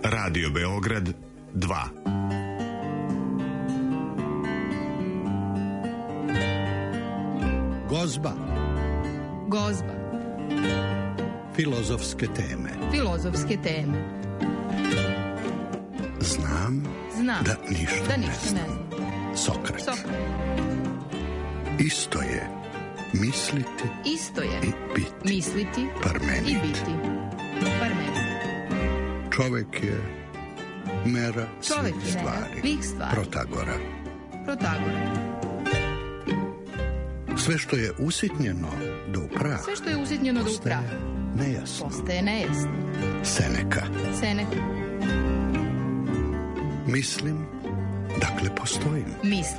Radio Beograd 2. Gozba. Filozofske teme. Znam da ništa ne znam. Sokrat. Isto je misliti i biti. Parmenid. Čovek je mera svih stvari. Protagora. Sve što je usitnjeno do prah postaje nejasno. Seneka. Mislim, dakle postojim.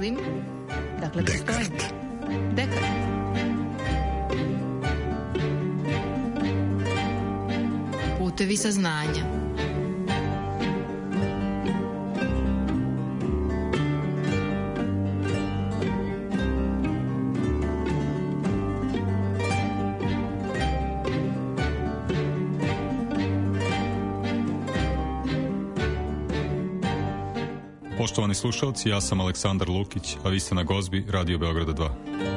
Dekart. Putevi saznanja. Poštovani slušalci, ja sam Aleksandar Lukić, a vi ste na Gozbi Radio Beograda 2.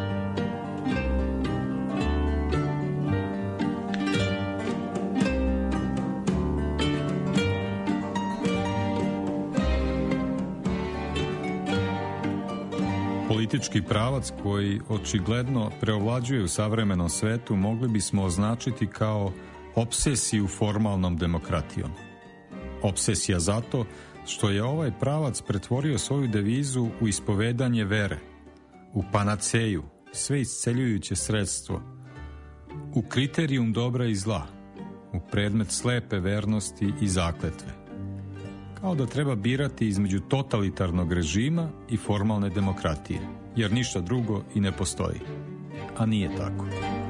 Politički pravac koji očigledno preovlađuje u savremenom svetu mogli bismo označiti kao opsesiju formalnom demokratijom. Opsesija zato što je ovaj pravac pretvorio svoju devizu u ispovedanje vere, u panaceju, sve isceljujuće sredstvo, u kriterijum dobra i zla, u predmet slepe vernosti i zakletve. Kao da treba birati između totalitarnog režima i formalne demokratije, jer ništa drugo i ne postoji. A nije tako.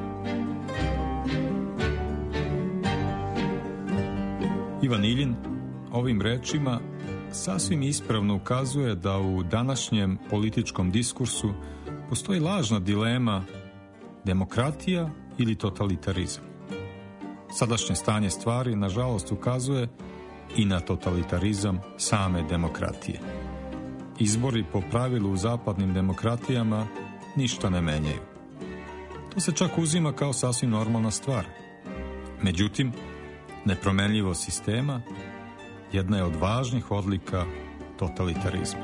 Ivan Iljin ovim rečima sasvim ispravno ukazuje da u današnjem političkom diskursu postoji lažna dilema demokratija ili totalitarizam. Sadašnje stanje stvari, nažalost, ukazuje i na totalitarizam same demokratije. Izbori po pravilu u zapadnim demokratijama ništa ne menjaju. To se čak uzima kao sasvim normalna stvar. Međutim, nepromenljivost sistema jedna je od važnih odlika totalitarizma.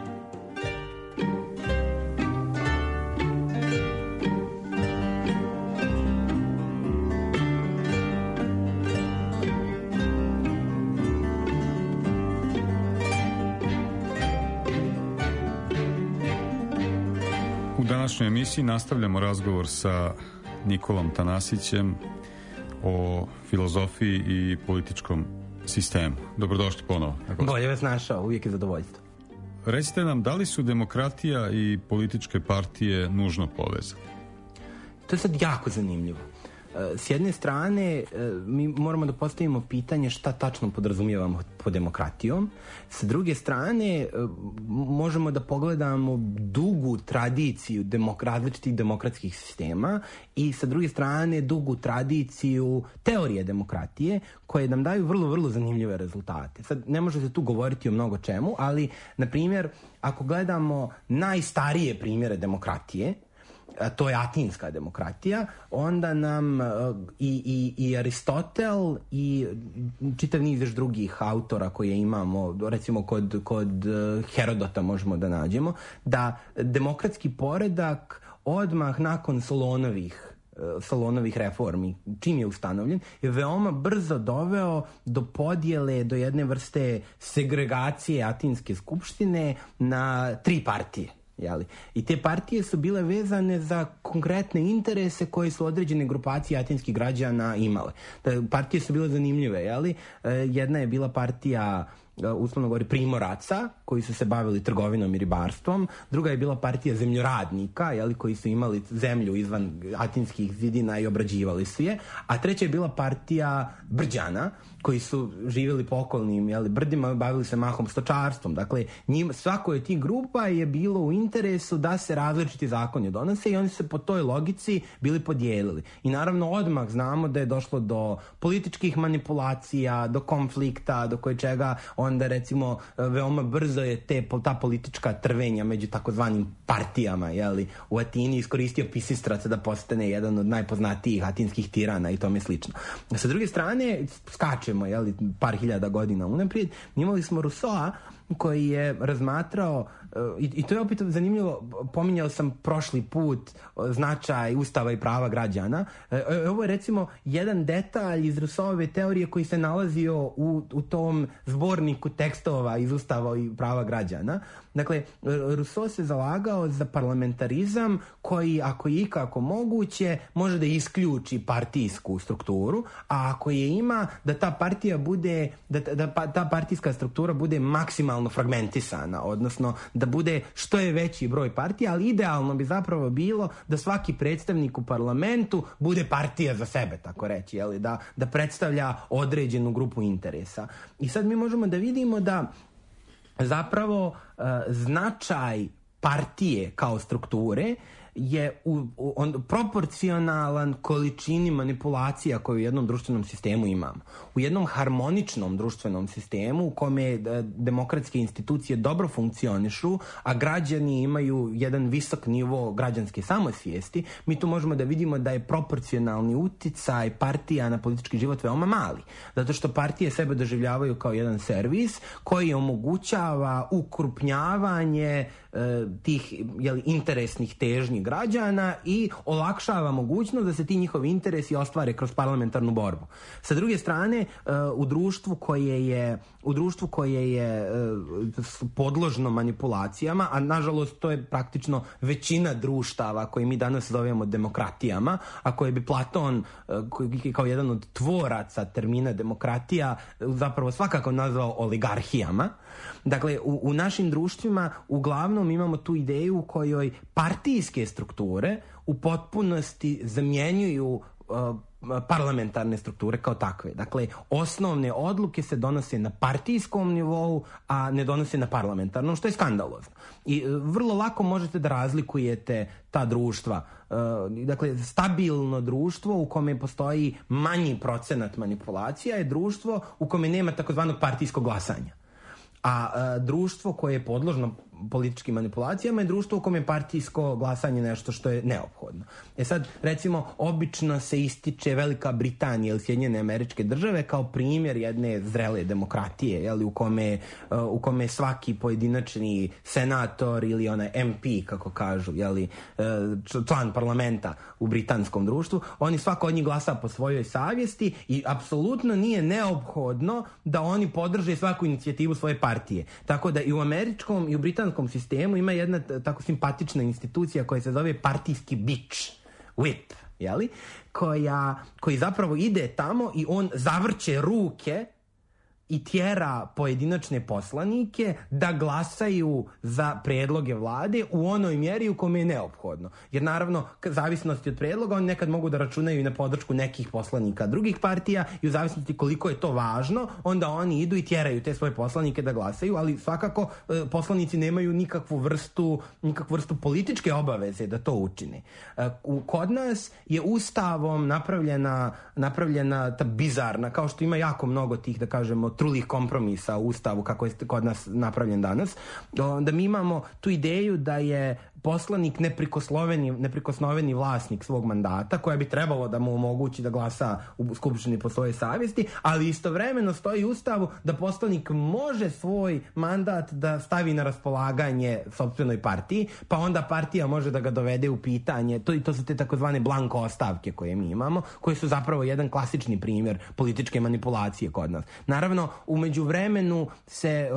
U današnjoj emisiji nastavljamo razgovor sa Nikolom Tanasićem o filozofiji i političkom sistemu. Dobrodošli ponovo. Bolje vas našao, uvijek je zadovoljstvo. Recite nam, da li su demokratija i političke partije nužno povezane? To je sad jako zanimljivo. S jedne strane, mi moramo da postavimo pitanje šta tačno podrazumijevamo pod demokratijom. S druge strane, možemo da pogledamo dugu tradiciju različitih demokratskih sistema i sa druge strane dugu tradiciju teorije demokratije koje nam daju vrlo, vrlo zanimljive rezultate. Sad, ne može se tu govoriti o mnogo čemu, ali, na primjer, ako gledamo najstarije primjere demokratije, to je atinska demokratija, onda nam i Aristotel i čitav niz još drugih autora koje imamo, recimo kod Herodota možemo da nađemo, da demokratski poredak odmah nakon Solonovih reformi, čim je ustanovljen, je veoma brzo doveo do podjele, do jedne vrste segregacije Atinske skupštine na 3 partije. I te partije su bile vezane za konkretne interese koje su određene grupacije atinskih građana imale. Partije su bile zanimljive. Jedna je bila partija, uslovno govori, primoraca, koji su se bavili trgovinom i ribarstvom. Druga je bila partija zemljoradnika, koji su imali zemlju izvan atinskih zidina i obrađivali su je. A treća je bila partija brđana, koji su živjeli po okolnim brdima i bavili se mahom stočarstvom. Dakle, svakoj od tih grupa je bilo u interesu da se različiti zakoni donose i oni se po toj logici bili podijelili. I naravno odmah znamo da je došlo do političkih manipulacija, do konflikta, do koje čega onda recimo veoma brzo je ta politička trvenja među takozvanim partijama, jeli, u Atini iskoristio Pisistraca da postane jedan od najpoznatijih atinskih tirana i tome slično. Sa druge strane, skačemo, jeli, par hiljada godina unaprijed, imali smo Rousseau koji je razmatrao, i to je opet zanimljivo, pominjao sam prošli put značaj Ustava i prava građana. Ovo je recimo jedan detalj iz Rousseauove teorije koji se nalazio u tom zborniku tekstova iz Ustava i prava građana. Dakle, Rousseau se zalagao za parlamentarizam koji, ako je ikako moguće, može da isključi partijsku strukturu, a ako je ima, da ta partija bude, da ta partijska struktura bude maksimalno fragmentisana, odnosno da bude što je veći broj partija, ali idealno bi zapravo bilo da svaki predstavnik u parlamentu bude partija za sebe, tako reći, jeli, da predstavlja određenu grupu interesa. I sad mi možemo da vidimo da zapravo značaj partije kao strukture je proporcionalan količini manipulacija koje u jednom društvenom sistemu imamo. U jednom harmoničnom društvenom sistemu u kome demokratske institucije dobro funkcionišu, a građani imaju jedan visok nivo građanske samosvijesti, mi tu možemo da vidimo da je proporcionalni uticaj partija na politički život veoma mali. Zato što partije sebe doživljavaju kao jedan servis koji omogućava ukrupnjavanje tih interesnih težnji građana i olakšava mogućnost da se ti njihovi interesi ostvare kroz parlamentarnu borbu. Sa druge strane, u društvu koje je podložno manipulacijama, a nažalost to je praktično većina društava koje mi danas zovemo demokratijama, a koje bi Platon kao jedan od tvoraca termina demokratija zapravo svakako nazvao oligarhijama. Dakle, u našim društvima uglavnom imamo tu ideju u kojoj partijske strukture u potpunosti zamjenjuju parlamentarne strukture kao takve. Dakle, osnovne odluke se donose na partijskom nivou, a ne donose na parlamentarnom, što je skandalozno. I vrlo lako možete da razlikujete ta društva. Dakle, stabilno društvo u kome postoji manji procenat manipulacija je društvo u kome nema takozvanog partijskog glasanja. A društvo koje je podložno političkim manipulacijama je društvo u kome je partijsko glasanje nešto što je neophodno. Sad, recimo, obično se ističe Velika Britanija ili Sjedinjene Američke Države kao primjer jedne zrele demokratije, jeli, u kome svaki pojedinačni senator ili onaj MP, kako kažu, jeli, član parlamenta u britanskom društvu, svako od njih glasa po svojoj savjesti i apsolutno nije neophodno da oni podrže svaku inicijativu svoje partije. Tako da i u američkom i u britanskom sistemu ima jedna tako simpatična institucija koja se zove partijski bič, whip, jeli? Koji zapravo ide tamo i on zavrće ruke i tjera pojedinačne poslanike da glasaju za predloge vlade u onoj mjeri u kome je neophodno. Jer naravno, zavisnosti od predloga, oni nekad mogu da računaju i na podršku nekih poslanika drugih partija i u zavisnosti koliko je to važno, onda oni idu i tjeraju te svoje poslanike da glasaju, ali svakako poslanici nemaju nikakvu vrstu političke obaveze da to učine. Kod nas je ustavom napravljena ta bizarna, kao što ima jako mnogo tih, da kažemo, trulih kompromisa u ustavu kako je kod nas napravljen danas, da mi imamo tu ideju da je poslanik neprikosnoveni vlasnik svog mandata, koja bi trebalo da mu omogući da glasa u skupštini po svojoj savjesti, ali istovremeno stoji u ustavu da poslanik može svoj mandat da stavi na raspolaganje sopstvenoj partiji, pa onda partija može da ga dovede u pitanje. To su te takozvane blanko ostavke koje mi imamo, koje su zapravo jedan klasični primjer političke manipulacije kod nas. Naravno, u međuvremenu se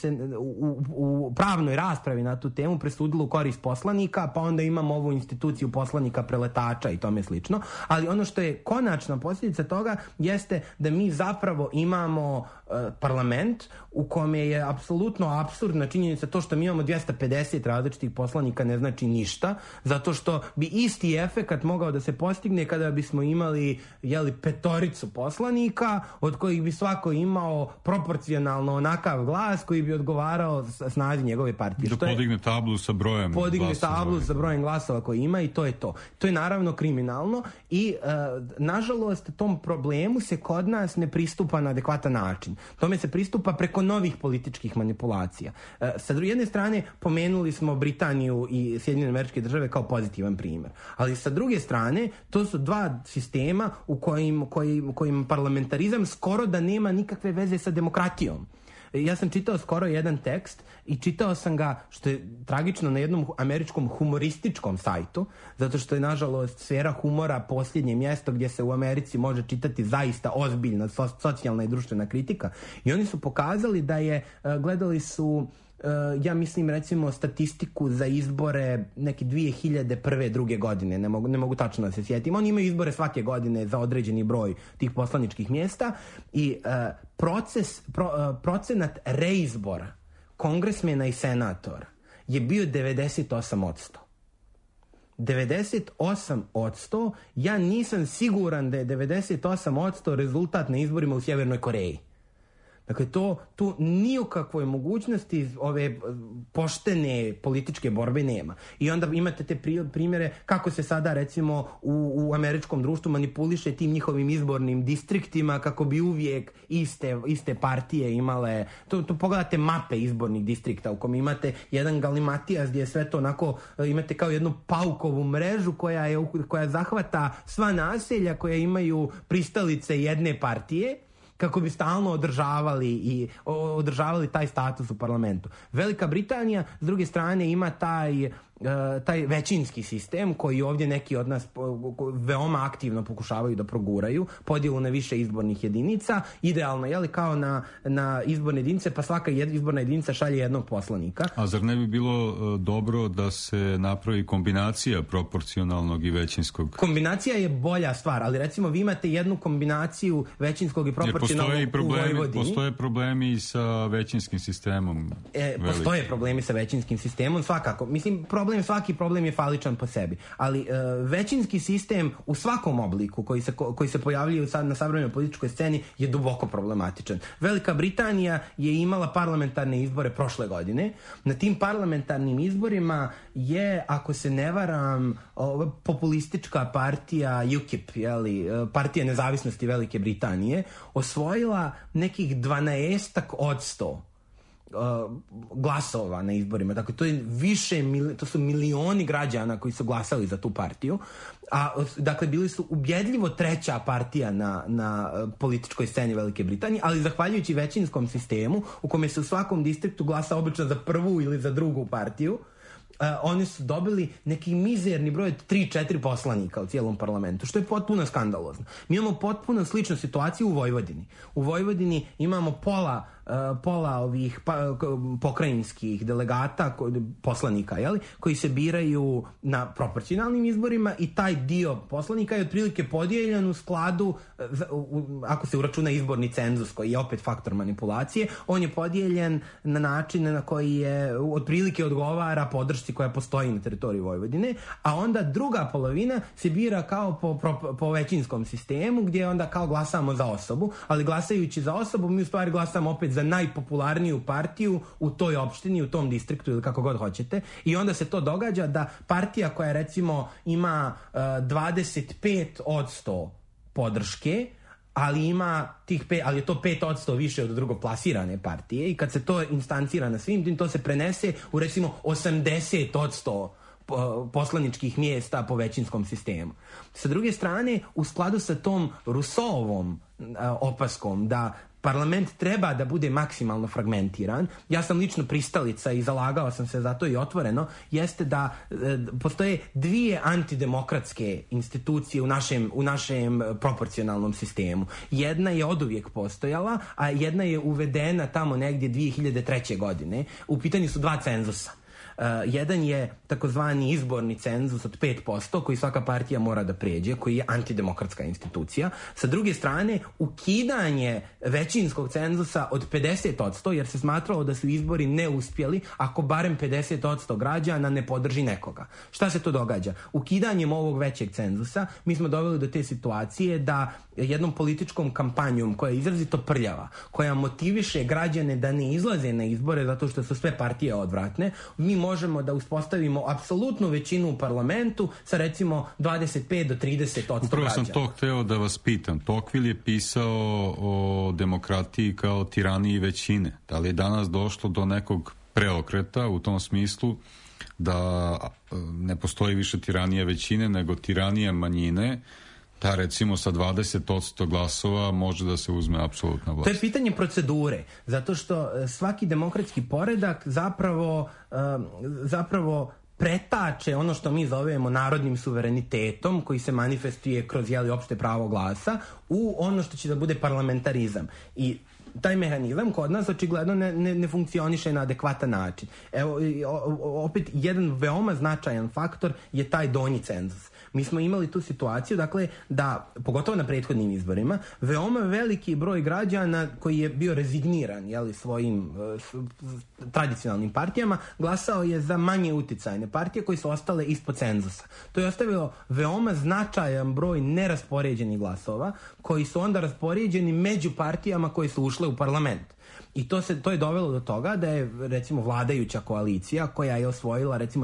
u pravnoj raspravi na tu temu presudilo u korist poslanika, pa onda imamo ovu instituciju poslanika preletača i tome slično, ali ono što je konačna posljedica toga jeste da mi zapravo imamo parlament u kome je apsolutno apsurdna činjenica to što mi imamo 250 različitih poslanika ne znači ništa, zato što bi isti efekat mogao da se postigne kada bismo imali petoricu poslanika od kojih bi svako imao proporcionalno onakav glas koji bi odgovarao snazi njegove partije. Da podigne tablu sa brojem glasova koji ima i to je to. To je naravno kriminalno i nažalost tom problemu se kod nas ne pristupa na adekvatan način. Tome se pristupa preko novih političkih manipulacija. Sa jedne strane, pomenuli smo Britaniju i Sjedinjene Američke Države kao pozitivan primjer. Ali sa druge strane, to su dva sistema u kojim parlamentarizam skoro da nema nikakve veze sa demokratijom. Ja sam čitao skoro jedan tekst i čitao sam ga, što je tragično, na jednom američkom humorističkom sajtu, zato što je, nažalost, sfera humora posljednje mjesto gdje se u Americi može čitati zaista ozbiljna socijalna i društvena kritika. I oni su pokazali da je, gledali su, ja mislim, recimo, statistiku za izbore neke 2001. druge godine, ne mogu tačno da se sjetim. Oni imaju izbore svake godine za određeni broj tih poslaničkih mjesta i procenat reizbora kongresmena i senatora je bio 98%. 98%, ja nisam siguran da je 98% rezultat na izborima u Sjevernoj Koreji. Dakle, tu ni o kakvoj mogućnosti ove poštene političke borbe nema. I onda imate te primjere kako se sada, recimo, u američkom društvu manipuliše tim njihovim izbornim distriktima kako bi uvijek iste partije imale. To pogledate mape izbornih distrikta u kom imate jedan galimatijas gdje je sve to onako, imate kao jednu paukovu mrežu koja zahvata sva naselja koja imaju pristalice jedne partije, kako bi stalno održavali taj status u parlamentu. Velika Britanija, s druge strane, ima taj većinski sistem koji ovdje neki od nas veoma aktivno pokušavaju da proguraju, podjelu na više izbornih jedinica, idealno, kao na izborne jedinice, pa svaka izborna jedinica šalje jednog poslanika. A zar ne bi bilo dobro da se napravi kombinacija proporcionalnog i većinskog? Kombinacija je bolja stvar, ali recimo vi imate jednu kombinaciju većinskog i proporcionalnog u Vojvodini. Postoje problemi sa većinskim sistemom. Postoje problemi sa većinskim sistemom, svakako. Mislim, svaki problem je faličan po sebi, ali većinski sistem u svakom obliku koji se pojavljaju na savremenoj političkoj sceni je duboko problematičan. Velika Britanija je imala parlamentarne izbore prošle godine. Na tim parlamentarnim izborima je, ako se ne varam, populistička partija UKIP, partija nezavisnosti Velike Britanije, osvojila nekih 12% glasova na izborima. Dakle, to su milioni građana koji su glasali za tu partiju. Dakle, bili su ubjedljivo treća partija na političkoj sceni Velike Britanije, ali zahvaljujući većinskom sistemu u kome se u svakom distriktu glasa obično za prvu ili za drugu partiju, oni su dobili neki mizerni broj od 3-4 poslanika u cijelom parlamentu, što je potpuno skandalozno. Mi imamo potpuno sličnu situaciju u Vojvodini. U Vojvodini imamo pola ovih pokrajinskih delegata, poslanika, koji se biraju na proporcionalnim izborima i taj dio poslanika je otprilike podijeljen u skladu, ako se uračuna izborni cenzus koji je opet faktor manipulacije, on je podijeljen na način na koji je otprilike odgovara podršci koja postoji na teritoriji Vojvodine, a onda druga polovina se bira kao po većinskom sistemu gdje onda kao glasamo za osobu, ali glasajući za osobu mi u stvari glasamo opet za najpopularniju partiju u toj opštini, u tom distriktu ili kako god hoćete, i onda se to događa da partija koja recimo ima 25% podrške, ali je to 5% više od drugoplasirane partije, i kad se to instancira na svim, to se prenese u recimo 80% poslaničkih mjesta po većinskom sistemu. Sa druge strane, u skladu sa tom Rousseauovom opaskom da parlament treba da bude maksimalno fragmentiran, ja sam lično pristalica i zalagao sam se za to i otvoreno, jeste da postoje dvije antidemokratske institucije u našem proporcionalnom sistemu. Jedna je oduvijek postojala, a jedna je uvedena tamo negdje 2003. godine. U pitanju su dva cenzusa. Jedan je takozvani izborni cenzus od 5% koji svaka partija mora da pređe, koji je antidemokratska institucija. Sa druge strane, ukidanje većinskog cenzusa od 50%, jer se smatralo da su izbori neuspjeli ako barem 50% građana ne podrži nekoga. Šta se to događa? Ukidanjem ovog većeg cenzusa mi smo doveli do te situacije da jednom političkom kampanjom koja je izrazito prljava, koja motiviše građane da ne izlaze na izbore zato što su sve partije odvratne, mi možemo da uspostavimo apsolutnu većinu u parlamentu sa recimo 25 do 30% građana. Upravo sam to hteo da vas pitam. Tocqueville je pisao o demokratiji kao tiraniji većine. Da li je danas došlo do nekog preokreta u tom smislu da ne postoji više tiranija većine nego tiranija manjine, da recimo sa 20% glasova može da se uzme apsolutna vlast? To je pitanje procedure, zato što svaki demokratski poredak zapravo pretače ono što mi zovemo narodnim suverenitetom, koji se manifestuje kroz opšte pravo glasa, u ono što će da bude parlamentarizam. I taj mehanizam kod nas očigledno ne funkcioniše na adekvatan način. Evo, opet, jedan veoma značajan faktor je taj donji cenzus. Mi smo imali tu situaciju, dakle, da, pogotovo na prethodnim izborima, veoma veliki broj građana koji je bio rezigniran, svojim tradicionalnim partijama, glasao je za manje uticajne partije koji su ostale ispod cenzusa. To je ostavilo veoma značajan broj neraspoređenih glasova, koji su onda raspoređeni među partijama koje su ušle u parlament. I to je dovelo do toga da je, recimo, vladajuća koalicija, koja je osvojila, recimo,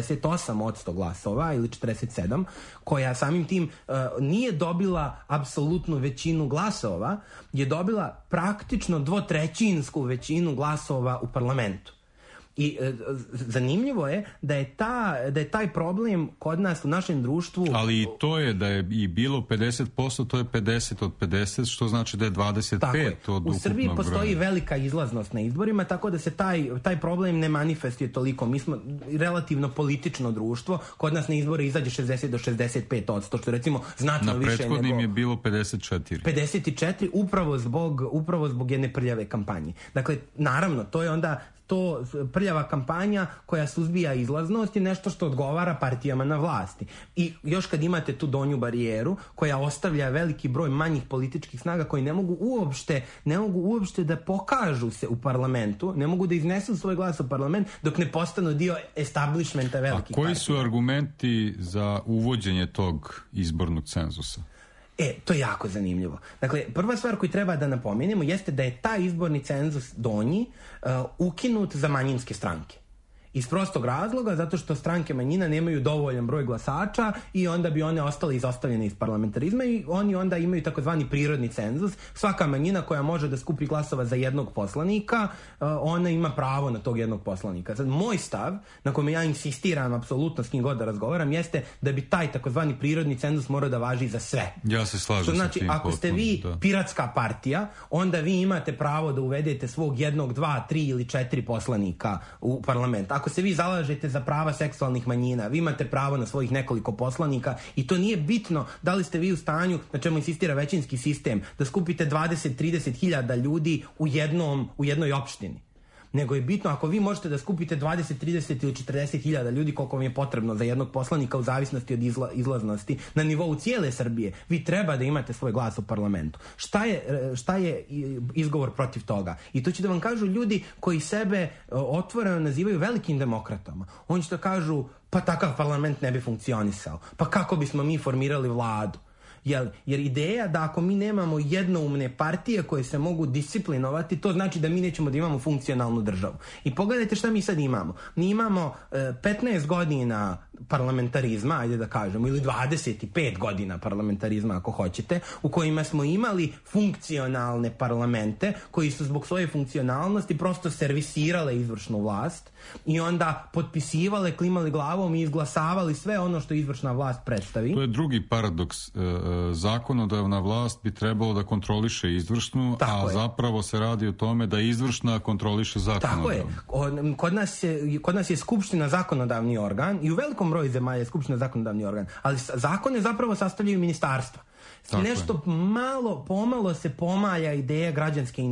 48% glasova ili 47%, koja samim tim nije dobila apsolutnu većinu glasova, je dobila praktično 2/3 većinu glasova u parlamentu. I zanimljivo je da je taj problem kod nas u našem društvu... Ali i to je da je i bilo 50%, to je 50 od 50, što znači da je 25 od ukupnog broja. U Srbiji postoji velika izlaznost na izborima, tako da se taj problem ne manifestuje toliko. Mi smo relativno politično društvo, kod nas na izbore izađe 60 do 65%, što recimo znatno više nego... Na prethodnim je bilo 54. 54 upravo zbog jedne prljave kampanje. Dakle, naravno, to je onda... To prljava kampanja koja suzbija izlaznost je nešto što odgovara partijama na vlasti. I još kad imate tu donju barijeru koja ostavlja veliki broj manjih političkih snaga koji ne mogu uopšte da pokažu se u parlamentu, ne mogu da iznesu svoj glas u parlament dok ne postanu dio establishmenta velikih partija. A koji su argumenti za uvođenje tog izbornog cenzusa? To je jako zanimljivo. Dakle, prva stvar koju treba da napomenemo jeste da je taj izborni cenzus donji ukinut za manjinske stranke. Iz prostog razloga, zato što stranke manjina nemaju dovoljan broj glasača i onda bi one ostale izostavljene iz parlamentarizma i oni onda imaju takozvani prirodni cenzus. Svaka manjina koja može da skupi glasova za jednog poslanika, ona ima pravo na tog jednog poslanika. Sad, moj stav, na kojem ja insistiram apsolutno s kim god da razgovaram, jeste da bi taj takozvani prirodni cenzus morao da važi za sve. Ja se slažem sa tim. Znači, ako ste vi piratska partija, onda vi imate pravo da uvedete svog 1, 2, 3 ili 4 poslanika u parlament. Ako se vi zalažete za prava seksualnih manjina, vi imate pravo na svojih nekoliko poslanika i to nije bitno da li ste vi u stanju, na čemu insistira većinski sistem, da skupite 20-30 hiljada ljudi u jednoj opštini. Nego je bitno ako vi možete da skupite 20, 30 ili 40 hiljada ljudi koliko vam je potrebno za jednog poslanika u zavisnosti od izlaznosti na nivou cijele Srbije, vi treba da imate svoj glas u parlamentu. Šta je izgovor protiv toga? I to će da vam kažu ljudi koji sebe otvoreno nazivaju velikim demokratama. Oni će da kažu, pa takav parlament ne bi funkcionisao. Pa kako bismo mi formirali vladu? Jer ideja da ako mi nemamo jednoumne partije koje se mogu disciplinovati, to znači da mi nećemo da imamo funkcionalnu državu. I pogledajte šta mi sad imamo. Mi imamo 15 godina parlamentarizma, ajde da kažemo, ili 25 godina parlamentarizma ako hoćete, u kojima smo imali funkcionalne parlamente koji su zbog svoje funkcionalnosti prosto servisirale izvršnu vlast i onda potpisivale, klimali glavom i izglasavali sve ono što izvršna vlast predstavi. To je drugi paradoks. Zakonodavna vlast bi trebalo da kontroliše izvršnu, zapravo se radi o tome da izvršna kontroliše zakonodavnu. Tako je. Kod nas je Skupština zakonodavni organ i u velikom broju zemalja je Skupština zakonodavni organ, ali zakone zapravo sastavljaju ministarstva. Nešto pomalo se pomalja ideja građanske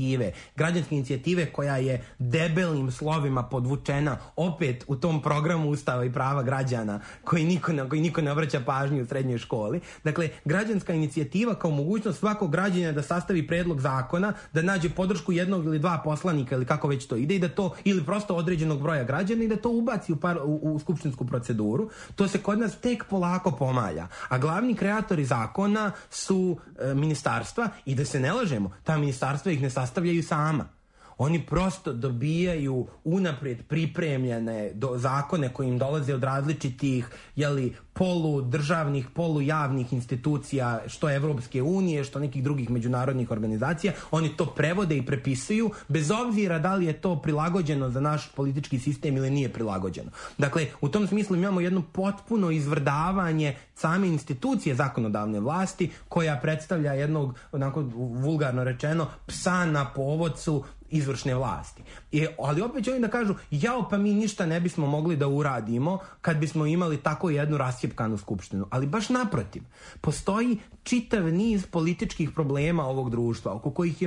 inicijative koja je debelim slovima podvučena opet u tom programu Ustava i prava građana koji niko ne obraća pažnju u srednjoj školi. Dakle, građanska inicijativa kao mogućnost svakog građana da sastavi predlog zakona, da nađe podršku jednog ili dva poslanika ili kako već to ide i da to, ili prosto određenog broja građana i da to ubaci u skupštinsku proceduru, to se kod nas tek polako pomalja. A glavni kreatori zakona su ministarstva i da se ne lažemo, ta ministarstva ih ne sastavljaju sama. Oni prosto dobijaju unaprijed pripremljene zakone koji im dolaze od različitih poludržavnih, polujavnih institucija, što Evropske unije, što nekih drugih međunarodnih organizacija. Oni to prevode i prepisuju, bez obzira da li je to prilagođeno za naš politički sistem ili nije prilagođeno. Dakle, u tom smislu imamo jedno potpuno izvrdavanje same institucije zakonodavne vlasti, koja predstavlja jednog, onako vulgarno rečeno, psa na povodcu izvršne vlasti. Ali opet će oni da kažu, pa mi ništa ne bismo mogli da uradimo kad bismo imali tako jednu rasjepkanu skupštinu. Ali baš naprotiv, postoji čitav niz političkih problema ovog društva oko kojih je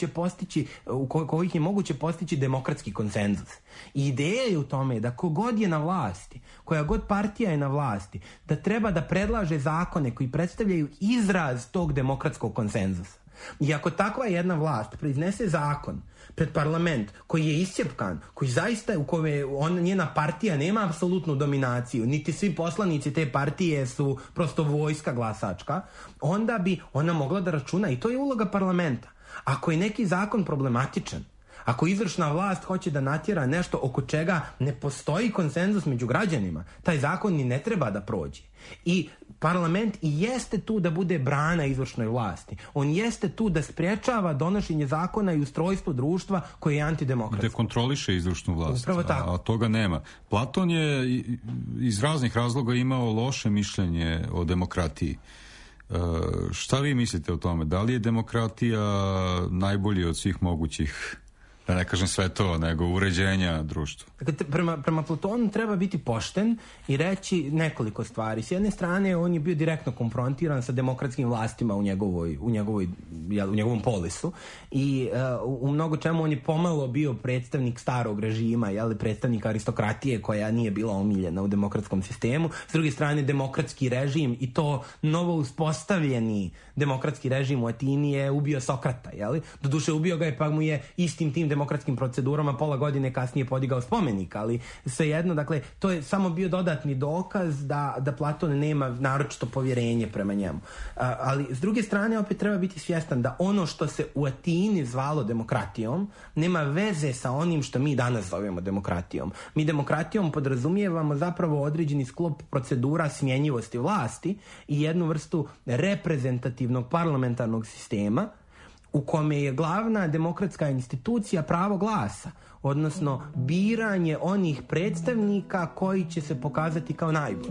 moguće postići demokratski konsenzus. I ideja je u tome da kogod je na vlasti, koja god partija je na vlasti, da treba da predlaže zakone koji predstavljaju izraz tog demokratskog konsenzusa. I ako takva jedna vlast proiznese zakon pred parlament koji je iscijepkan, koji zaista u kome njena partija nema apsolutnu dominaciju, niti svi poslanici te partije su prosto vojska glasačka, onda bi ona mogla da računa, i to je uloga parlamenta. Ako je neki zakon problematičan, ako izvršna vlast hoće da natjera nešto oko čega ne postoji konsenzus među građanima, taj zakon ni ne treba da prođe. I parlament i jeste tu da bude brana izvršnoj vlasti. On jeste tu da sprječava donošenje zakona i ustrojstvo društva koje je antidemokratsko. Da kontroliše izvršnu vlast. Upravo tako. A toga nema. Platon je iz raznih razloga imao loše mišljenje o demokratiji. Šta vi mislite o tome? Da li je demokratija najbolji od svih mogućih, da ne kažem sve to, nego uređenja društva? Prema Platonu treba biti pošten i reći nekoliko stvari. S jedne strane, on je bio direktno konfrontiran sa demokratskim vlastima u njegovom polisu i u mnogo čemu on je pomalo bio predstavnik starog režima, predstavnik aristokratije koja nije bila omiljena u demokratskom sistemu. S druge strane, demokratski režim i to novo uspostavljeni demokratski režim u Atini je ubio Sokrata. Doduše, ubio ga je, pa mu je istim tim demokratskim procedurama pola godine kasnije podigao spomenik, ali svejedno, dakle, to je samo bio dodatni dokaz da Platon nema naročito povjerenje prema njemu. Ali s druge strane opet treba biti svjestan da ono što se u Atini zvalo demokratijom nema veze sa onim što mi danas zovemo demokratijom. Mi demokratijom podrazumijevamo zapravo određeni sklop procedura smjenjivosti vlasti i jednu vrstu reprezentativnog parlamentarnog sistema u kome je glavna demokratska institucija pravo glasa, odnosno biranje onih predstavnika koji će se pokazati kao najbolji.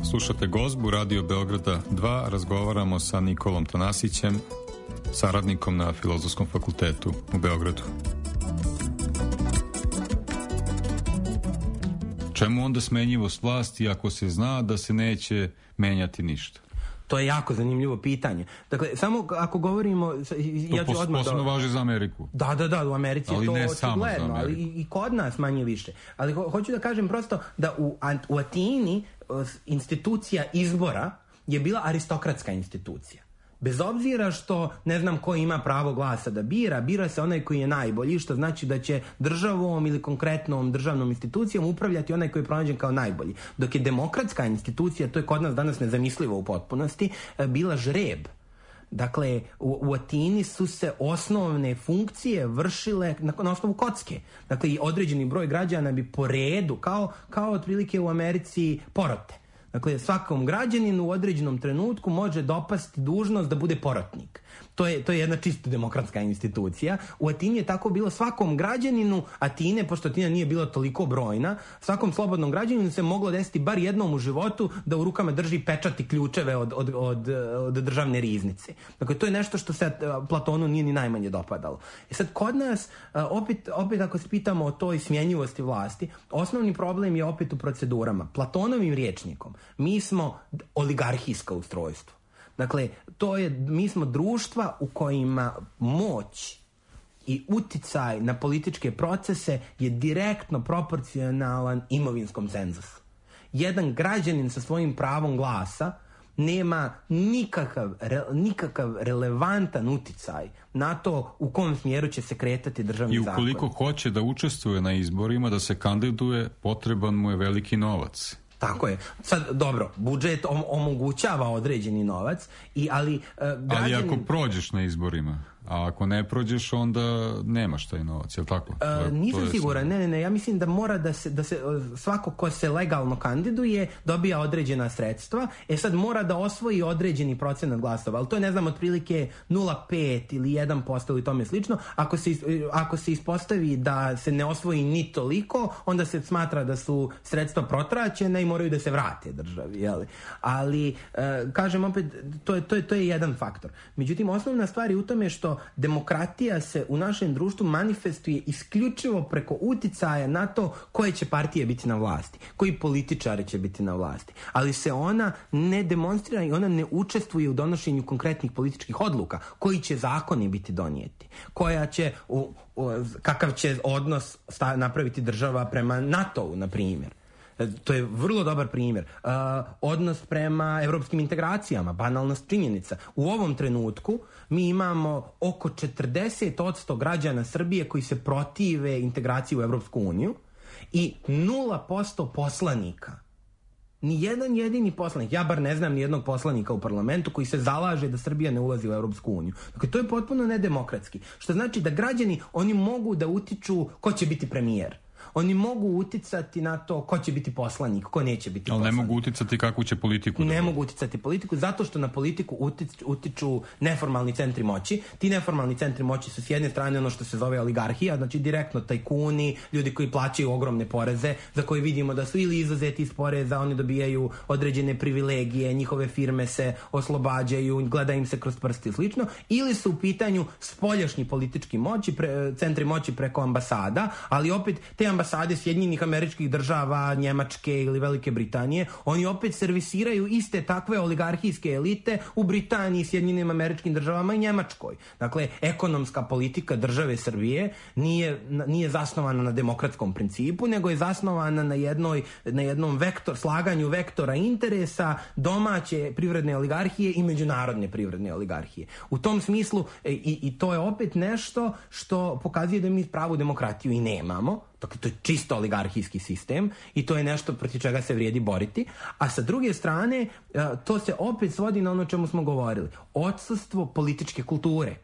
Slušate Gozbu Radio Beograda 2, razgovaramo sa Nikolom Tanasićem, saradnikom na Filozofskom fakultetu u Beogradu. Čemu onda smenjivost vlasti ako se zna da se neće menjati ništa? To je jako zanimljivo pitanje. Dakle, samo ako govorimo... To posebno važi za Ameriku. Da, u Americi ali je to očigledno, ali i kod nas manje više. Ali hoću da kažem prosto da u Atini institucija izbora je bila aristokratska institucija. Bez obzira što ne znam ko ima pravo glasa da bira se onaj koji je najbolji, što znači da će državom ili konkretnom državnom institucijom upravljati onaj koji je pronađen kao najbolji. Dok je demokratska institucija, to je kod nas danas nezamislivo u potpunosti, bila žreb. Dakle, u Atini su se osnovne funkcije vršile na osnovu kocke. Dakle, i određeni broj građana bi po redu, kao otprilike u Americi porote. Dakle, svakom građaninu u određenom trenutku može dopasti dužnost da bude porotnik. To je jedna čisto demokratska institucija. U Atini je tako bilo svakom građaninu Atine, pošto Atina nije bila toliko brojna, svakom slobodnom građaninu se moglo desiti bar jednom u životu da u rukama drži pečat i ključeve od državne riznice. Dakle, to je nešto što se Platonu nije ni najmanje dopadalo. I sad, kod nas, opet ako se pitamo o toj smjenjivosti vlasti, osnovni problem je opet u procedurama. Platonovim rječnikom mi smo oligarhijsko ustrojstvo. Dakle, mi smo društva u kojima moć i uticaj na političke procese je direktno proporcionalan imovinskom cenzusu. Jedan građanin sa svojim pravom glasa nema nikakav relevantan uticaj na to u kom smjeru će se kretati državni zakon. I ukoliko hoće da učestvuje na izborima, da se kandiduje, potreban mu je veliki novac. Tako je. Sad, dobro, budžet omogućava određeni novac, ali ali ako prođeš na izborima, a ako ne prođeš, onda nemaš taj novac, je li tako? Nisam siguran, ne, ja mislim da mora da se svako ko se legalno kandiduje dobija određena sredstva, sad mora da osvoji određeni procenat glasova, ali to je, ne znam, otprilike 0,5 ili 1% ili tome slično. Ako se ispostavi da se ne osvoji ni toliko, onda se smatra da su sredstva protraćena i moraju da se vrate državi, jeli? Ali, kažem opet, to je jedan faktor. Međutim, osnovna stvar je u tome što demokratija se u našem društvu manifestuje isključivo preko uticaja na to koje će partije biti na vlasti, koji političari će biti na vlasti. Ali se ona ne demonstrira i ona ne učestvuje u donošenju konkretnih političkih odluka, koji će zakoni biti donijeti, kakav će odnos napraviti država prema NATO-u, na primjer. To je vrlo dobar primjer. Odnos prema evropskim integracijama, banalnost činjenica. U ovom trenutku mi imamo oko 40% građana Srbije koji se protive integraciji u Evropsku uniju i 0% poslanika. Ni jedan jedini poslanik, ja bar ne znam ni jednog poslanika u parlamentu koji se zalaže da Srbija ne ulazi u Evropsku uniju. Dakle, to je potpuno nedemokratski. Što znači da građani, oni mogu da utiču ko će biti premijer. Oni mogu uticati na to ko će biti poslanik, ko neće biti poslanik. Ali ne mogu uticati kakvu će politiku. Ne mogu uticati politiku zato što na politiku utiču neformalni centri moći. Ti neformalni centri moći su s jedne strane ono što se zove oligarhija, znači direktno tajkuni, ljudi koji plaćaju ogromne poreze, za koje vidimo da su ili izuzeti iz poreza, oni dobijaju određene privilegije, njihove firme se oslobađaju, gleda im se kroz prsti i slično, ili su u pitanju spoljašnji politički moći, centri moći preko ambasada, ali opet te ambasade Sjedinjenih Američkih Država, Njemačke ili Velike Britanije, oni opet servisiraju iste takve oligarhijske elite u Britaniji, Sjedinjenim Američkim Državama i Njemačkoj. Dakle, ekonomska politika države Srbije nije zasnovana na demokratskom principu, nego je zasnovana na jednom slaganju vektora interesa domaće privredne oligarhije i međunarodne privredne oligarhije. U tom smislu, i to je opet nešto što pokazuje da mi pravu demokratiju i nemamo. Dakle, to je čisto oligarhijski sistem i to je nešto protiv čega se vrijedi boriti. A sa druge strane, to se opet svodi na ono čemu smo govorili. Odsustvo političke kulture.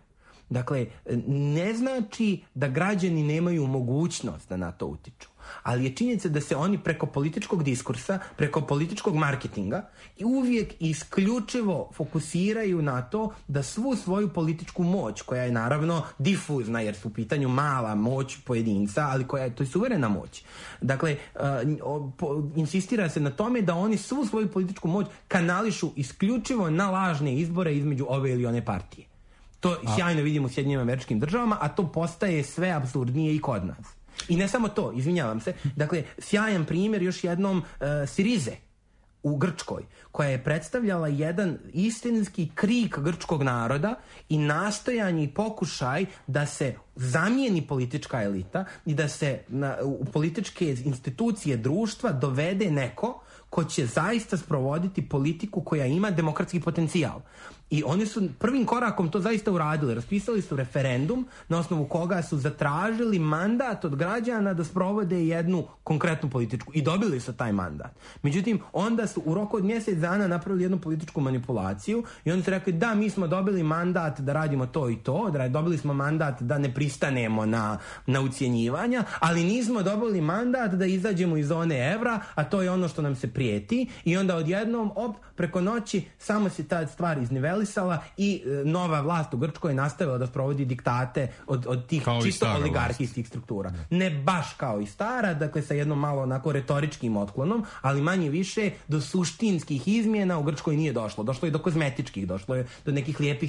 Dakle, ne znači da građani nemaju mogućnost da na to utiču, ali je činjenica da se oni preko političkog diskursa, preko političkog marketinga i uvijek isključivo fokusiraju na to da svu svoju političku moć, koja je naravno difuzna jer su u pitanju mala moć pojedinca, ali koja je to je suverena moć. Dakle, insistira se na tome da oni svu svoju političku moć kanališu isključivo na lažne izbore između ove ili one partije. To sjajno vidimo u Sjedinjenim Američkim Državama, a to postaje sve apsurdnije i kod nas. I ne samo to, izvinjavam se, dakle, sjajan primjer još jednom Sirize u Grčkoj, koja je predstavljala jedan istinski krik grčkog naroda i nastojanje i pokušaj da se zamijeni politička elita i da se u političke institucije društva dovede neko ko će zaista sprovoditi politiku koja ima demokratski potencijal. I oni su prvim korakom to zaista uradili. Raspisali su referendum na osnovu koga su zatražili mandat od građana da sprovode jednu konkretnu političku. I dobili su taj mandat. Međutim, onda su u roku od mjesec dana napravili jednu političku manipulaciju i oni su rekli da mi smo dobili mandat da radimo to i to, da dobili smo mandat da ne pristanemo na ucjenjivanja, ali nismo dobili mandat da izađemo iz zone evra, a to je ono što nam se prijeti. I onda odjednom, preko noći samo se ta stvar iznivelisala i nova vlast u Grčkoj je nastavila da sprovodi diktate od tih kao čisto oligarhijskih struktura. Ne baš kao i stara, dakle sa jednom malo onako retoričkim otklonom, ali manje više do suštinskih izmjena u Grčkoj nije došlo. Došlo je do kozmetičkih, došlo je do nekih lijepih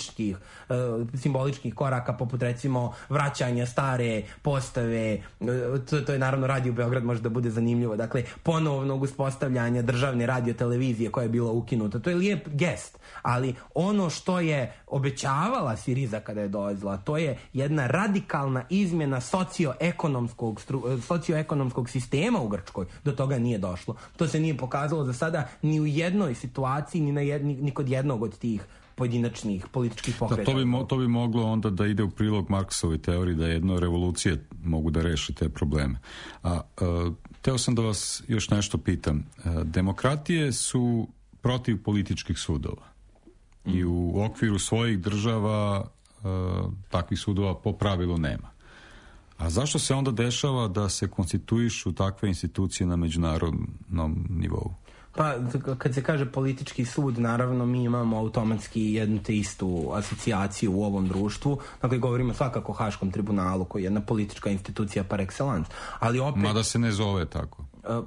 simboličkih koraka, poput recimo vraćanja stare postave, to je naravno Radio Beograd, može da bude zanimljivo, dakle ponovnog uspostavljanja državne radiotelevizije koja je bila ukinuta. To je lijep gest, ali ono što je obećavala Siriza kada je dolazila, to je jedna radikalna izmjena socioekonomskog sistema u Grčkoj. Do toga nije došlo. To se nije pokazalo za sada ni u jednoj situaciji, ni kod jednog od tih pojedinačnih političkih pokreta. To bi moglo onda da ide u prilog Marksovoj teoriji da jedno revolucije mogu da reši te probleme. Teo sam da vas još nešto pitam. Demokratije su protiv političkih sudova i u okviru svojih država takvih sudova po pravilu nema. A zašto se onda dešava da se konstituišu takve institucije na međunarodnom nivou? Pa, kad se kaže politički sud, naravno mi imamo automatski jednu te istu asocijaciju u ovom društvu. Dakle, govorimo svakako o Haškom tribunalu, koji je jedna politička institucija par excellence. Ali opet... Mada se ne zove tako.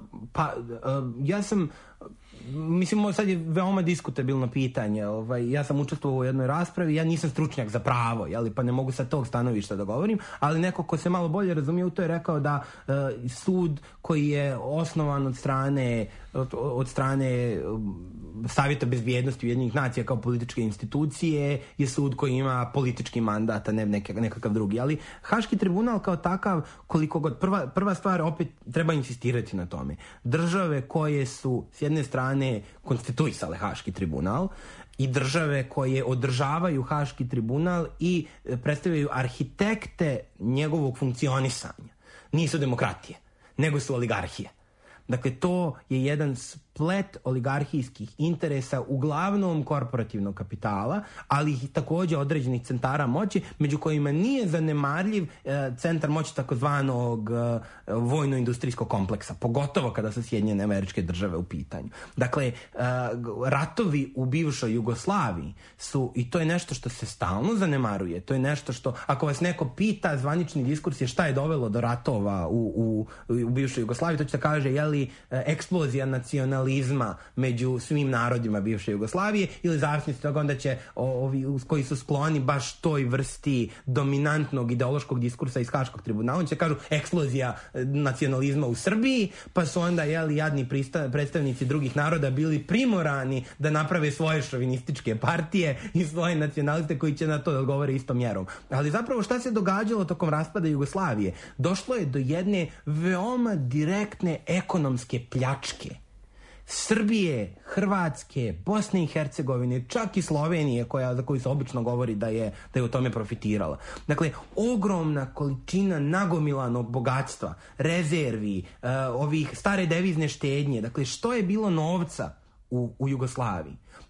Ja sam... Mislim, sad je veoma diskutabilno pitanje. Ja sam učestvovao u jednoj raspravi, ja nisam stručnjak za pravo, pa ne mogu sa tog stanovišta da govorim, ali neko ko se malo bolje razumije u to je rekao da sud koji je osnovan od strane Savjeta bezbjednosti Ujedinjenih nacija kao političke institucije je sud koji ima politički mandat, a ne nekakav drugi. Ali Haški tribunal kao takav, koliko god, prva stvar, opet treba insistirati na tome. Države koje su s jedne strane konstituisale Haški tribunal i države koje održavaju Haški tribunal i predstavljaju arhitekte njegovog funkcionisanja nisu demokratije, nego su oligarhije. Dakle, to je jedan splet oligarhijskih interesa, uglavnom korporativnog kapitala, ali i također određenih centara moći, među kojima nije zanemarljiv centar moći takozvanog vojno-industrijskog kompleksa, pogotovo kada su Sjedinjene Američke Države u pitanju. Dakle, ratovi u bivšoj Jugoslaviji su, i to je nešto što se stalno zanemaruje, to je nešto što, ako vas neko pita, zvanični diskurs je šta je dovelo do ratova u bivšoj Jugoslaviji, to će da kaže, je li eksplozija nacionalizma među svim narodima bivše Jugoslavije, ili zavisnosti toga onda će ovi koji su skloni baš toj vrsti dominantnog ideološkog diskursa iz Haškog tribunala, oni će kažu eksplozija nacionalizma u Srbiji, pa su onda jadni predstavnici drugih naroda bili primorani da naprave svoje šovinističke partije i svoje nacionaliste koji će na to da odgovore istom mjerom. Ali zapravo šta se događalo tokom raspada Jugoslavije? Došlo je do jedne veoma direktne ekonomske pljačke Srbije, Hrvatske, Bosne i Hercegovine, čak i Slovenije, za koju se obično govori da je u tome profitirala. Dakle, ogromna količina nagomilanog bogatstva, rezervi, ovih stare devizne štednje, dakle, što je bilo novca u Jugoslaviji.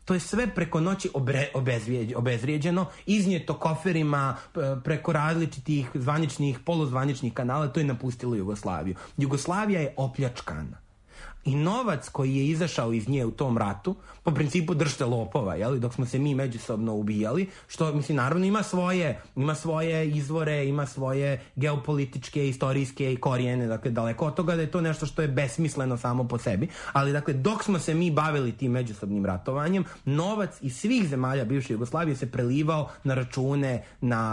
to je sve preko noći obezvrijeđeno, iznijeto koferima preko različitih zvaničnih, poluzvaničnih kanala, to je napustilo Jugoslaviju. Jugoslavija je opljačkana. I novac koji je izašao iz nje u tom ratu, po principu držte lopova, jeli, dok smo se mi međusobno ubijali, što, mislim, naravno ima svoje izvore, ima svoje geopolitičke, istorijske korijene, dakle, daleko od toga da je to nešto što je besmisleno samo po sebi, ali, dakle, dok smo se mi bavili tim međusobnim ratovanjem, novac iz svih zemalja bivše Jugoslavije se prelivao na račune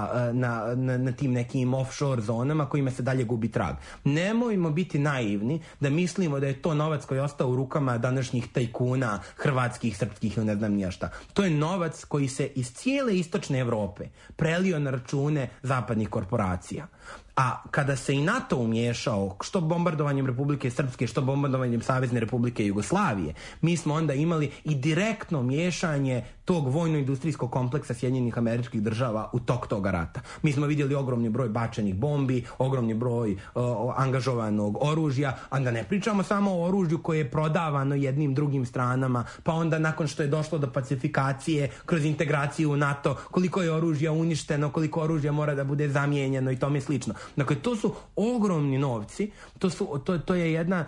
na tim nekim offshore zonama kojima se dalje gubi trag. Nemojmo biti naivni da mislimo da je to novac koji je ostao u rukama današnjih tajkuna, hrvatskih, srpskih ili ne znam nija šta. To je novac koji se iz cijele istočne Evrope prelio na račune zapadnih korporacija. A kada se i NATO umiješao, što bombardovanjem Republike Srpske, što bombardovanjem Savezne Republike Jugoslavije, mi smo onda imali i direktno miješanje tog vojno-industrijskog kompleksa Sjedinjenih Američkih Država u tok toga rata. Mi smo vidjeli ogromni broj bačenih bombi, ogromni broj angažovanog oružja, a da ne pričamo samo o oružju koje je prodavano jednim drugim stranama, pa onda nakon što je došlo do pacifikacije kroz integraciju u NATO, koliko je oružja uništeno, koliko oružja mora da bude zamijenjeno i tome slično. Dakle, to su ogromni novci, to je jedna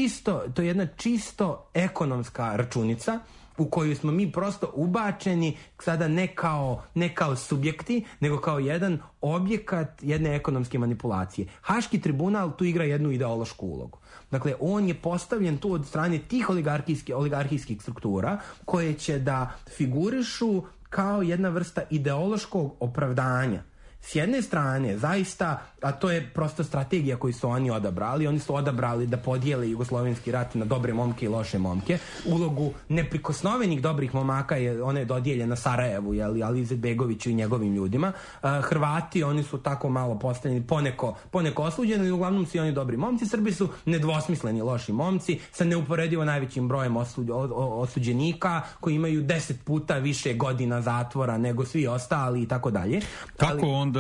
čisto ekonomska računica u koju smo mi prosto ubačeni sada ne kao subjekti, nego kao jedan objekat jedne ekonomske manipulacije. Haški tribunal tu igra jednu ideološku ulogu. Dakle, on je postavljen tu od strane tih oligarhijskih struktura koje će da figurišu kao jedna vrsta ideološkog opravdanja. S jedne strane, zaista, a to je prosto strategija koju su oni odabrali da podijele jugoslovenski rat na dobre momke i loše momke. Ulogu neprikosnovenih dobrih momaka ona je dodijeljena Sarajevu, Ali Izetbegoviću i njegovim ljudima. Hrvati, oni su tako malo postavljeni, poneko osuđeni, ali uglavnom su i oni dobri momci. Srbi su nedvosmisleni loši momci sa neuporedivo najvećim brojem osuđenika koji imaju 10 puta više godina zatvora nego svi ostali i tako dalje. Kako onda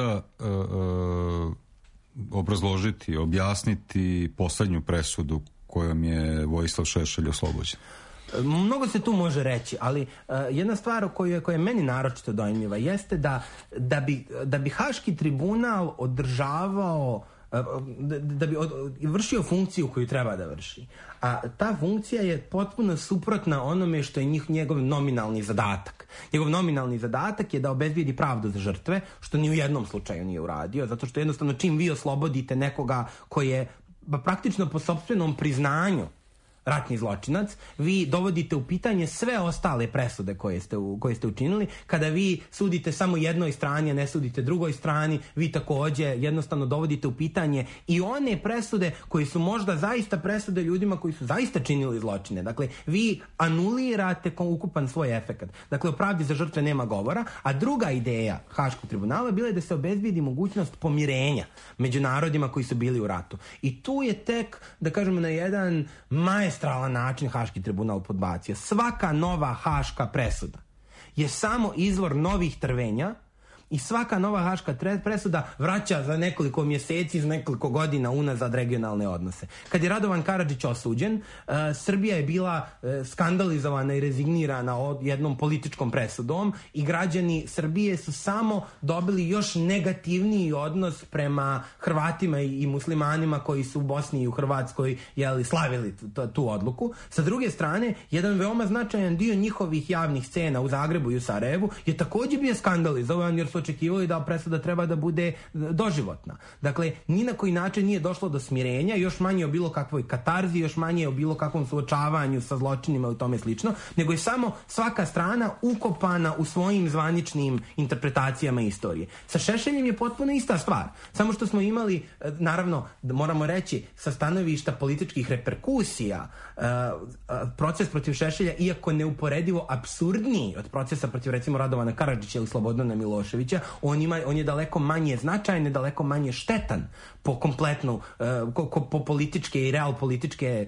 obrazložiti, objasniti poslednju presudu kojom je Vojislav Šešelj oslobođen? Mnogo se tu može reći, ali jedna stvar koja je meni naročito dojmljiva jeste da bi Haški tribunal održavao, da bi vršio funkciju koju treba da vrši. A ta funkcija je potpuno suprotna onome što je njegov nominalni zadatak. Njegov nominalni zadatak je da obezbijedi pravdu za žrtve, što ni u jednom slučaju nije uradio, zato što jednostavno čim vi oslobodite nekoga koji je praktično po sopstvenom priznanju ratni zločinac, vi dovodite u pitanje sve ostale presude koje ste učinili. Kada vi sudite samo jednoj strani, a ne sudite drugoj strani, vi takođe jednostavno dovodite u pitanje i one presude koji su možda zaista presude ljudima koji su zaista činili zločine. Dakle, vi anulirate ukupan svoj efekat. Dakle, o pravdi za žrtve nema govora, a druga ideja Haškog tribunala bila je da se obezbijedi mogućnost pomirenja među narodima koji su bili u ratu. I tu je tek, da kažemo, na jedan maestralan način Haški tribunal podbacio. Svaka nova haška presuda je samo izvor novih trvenja i svaka nova haška presuda vraća za nekoliko mjeseci, za nekoliko godina unazad regionalne odnose. Kad je Radovan Karadžić osuđen, Srbija je bila skandalizovana i rezignirana jednom političkom presudom i građani Srbije su samo dobili još negativniji odnos prema Hrvatima i muslimanima koji su u Bosni i u Hrvatskoj slavili tu odluku. Sa druge strane, jedan veoma značajan dio njihovih javnih scena u Zagrebu i u Sarajevu je također bio skandalizovan jer su očekivali da presuda treba da bude doživotna. Dakle, ni na koji način nije došlo do smirenja, još manje o bilo kakvoj katarzi, još manje o bilo kakvom suočavanju sa zločinima i tome slično, nego je samo svaka strana ukopana u svojim zvaničnim interpretacijama istorije. Sa Šešeljem je potpuno ista stvar. Samo što smo imali, naravno, moramo reći, sa stanovišta političkih reperkusija, proces protiv Šešelja, iako neuporedivo apsurdniji od procesa protiv, recimo, Radovana Karadžića ili Slobodana Miloševića, on je daleko manje značajan, daleko manje štetan po kompletnu, po političke i realpolitičke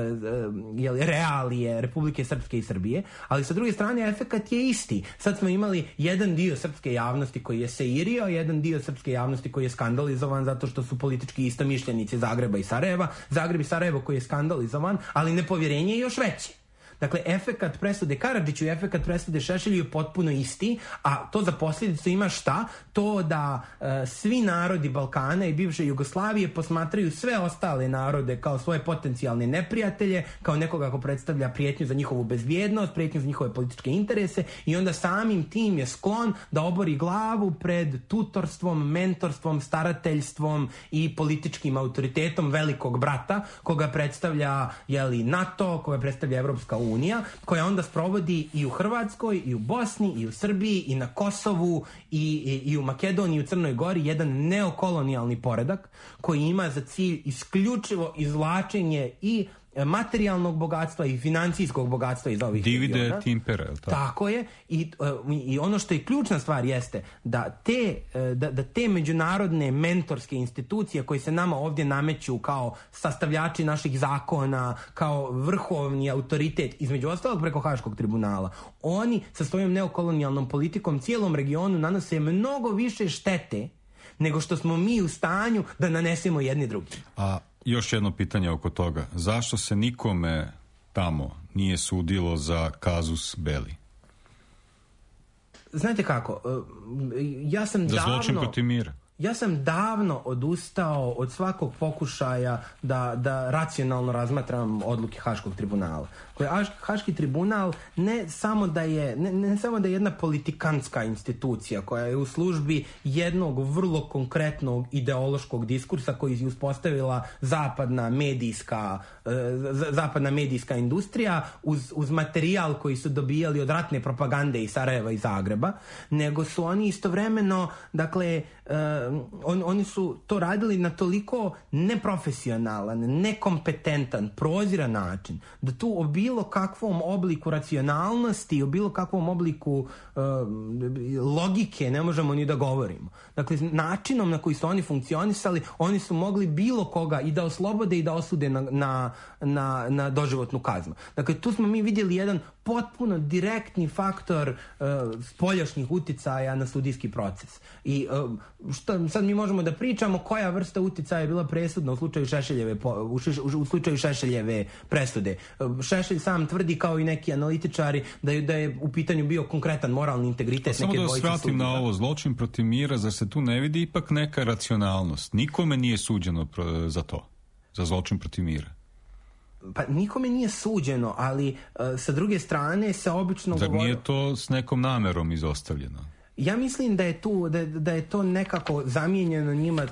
realije Republike Srpske i Srbije, ali sa druge strane efekat je isti. Sad smo imali jedan dio srpske javnosti koji je seirio, jedan dio srpske javnosti koji je skandalizovan zato što su politički istomišljenici Zagreba i Sarajeva, Zagreb i Sarajevo koji je skandalizovan, ali nepovjerenje je još veće. Dakle, efekat presude Karadžiću i efekat presude Šešelju je potpuno isti, a to za posljedicu ima šta? To da svi narodi Balkana i bivše Jugoslavije posmatraju sve ostale narode kao svoje potencijalne neprijatelje, kao nekoga ko predstavlja prijetnju za njihovu bezbjednost, prijetnju za njihove političke interese, i onda samim tim je sklon da obori glavu pred tutorstvom, mentorstvom, starateljstvom i političkim autoritetom velikog brata, koga predstavlja NATO, koga predstavlja Evropska unija, koja onda sprovodi i u Hrvatskoj, i u Bosni, i u Srbiji, i na Kosovu, i u Makedoniji, i u Crnoj Gori jedan neokolonijalni poredak koji ima za cilj isključivo izvlačenje i materijalnog bogatstva i financijskog bogatstva iz ovih divide regiona. et impera, tako je, i ono što je ključna stvar jeste da te međunarodne mentorske institucije koje se nama ovdje nameću kao sastavljači naših zakona, kao vrhovni autoritet, između ostalog preko Haškog tribunala, oni sa svojom neokolonijalnom politikom cijelom regionu nanose mnogo više štete nego što smo mi u stanju da nanesemo jedni drugi. A još jedno pitanje oko toga. Zašto se nikome tamo nije sudilo za kazus Belli? Znate kako, za zločin protiv mira. Ja sam davno odustao od svakog pokušaja da racionalno razmatram odluke Haškog tribunala. Haški tribunal ne samo da je jedna politikantska institucija koja je u službi jednog vrlo konkretnog ideološkog diskursa koji je uspostavila zapadna medijska industrija uz materijal koji su dobijali od ratne propagande iz Sarajeva i Zagreba, nego su oni istovremeno, dakle, oni su to radili na toliko neprofesionalan, nekompetentan, proziran način da tu o bilo kakvom obliku racionalnosti, o bilo kakvom obliku logike ne možemo ni da govorimo. Dakle, načinom na koji su oni funkcionisali, oni su mogli bilo koga i da oslobode i da osude na doživotnu kaznu. Dakle, tu smo mi vidjeli jedan potpuno direktni faktor spoljašnjih uticaja na sudijski proces. I sad mi možemo da pričamo koja vrsta uticaja je bila presudna u slučaju Šešeljeve presude. Šešelj sam tvrdi, kao i neki analitičari, da je u pitanju bio konkretan moralni integritet neke dvojice sudija. Samo da svratim na ovo, zločin protiv mira, zar se tu ne vidi ipak neka racionalnost? Nikome nije suđeno za to, za zločin protiv mira. Pa nikome nije suđeno, ali sa druge strane se obično govori... Zar nije to s nekom namerom izostavljeno? Ja mislim da je to nekako zamijenjeno njima